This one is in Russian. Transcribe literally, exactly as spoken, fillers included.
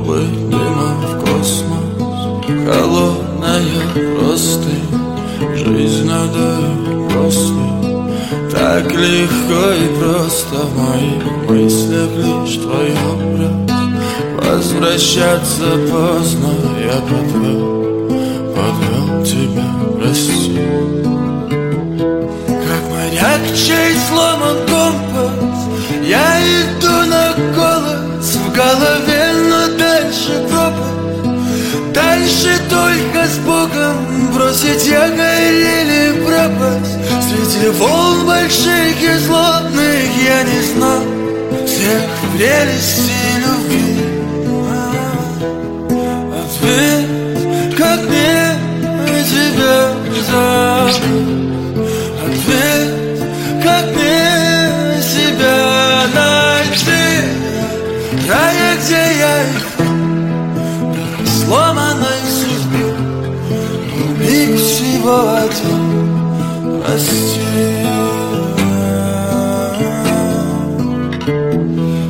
клубы дыма в космос, холодная простынь, жизнь надо после. Так легко и просто в моих мыслях лишь твой образ. Возвращаться поздно, я подвел, подвел тебя, прости. Как моряк, чей сломан компас, я иду на голос в голове, но дальше пропасть. Дальше только с Богом бросить якорь или пропасть. Среди волн больших и злобных я не знал всех прелестей любви. Ответь, как мне тебя зовут? Ответь, как мне себя найти? Рая, где я и сломанной судьбе, миг всего один, прости.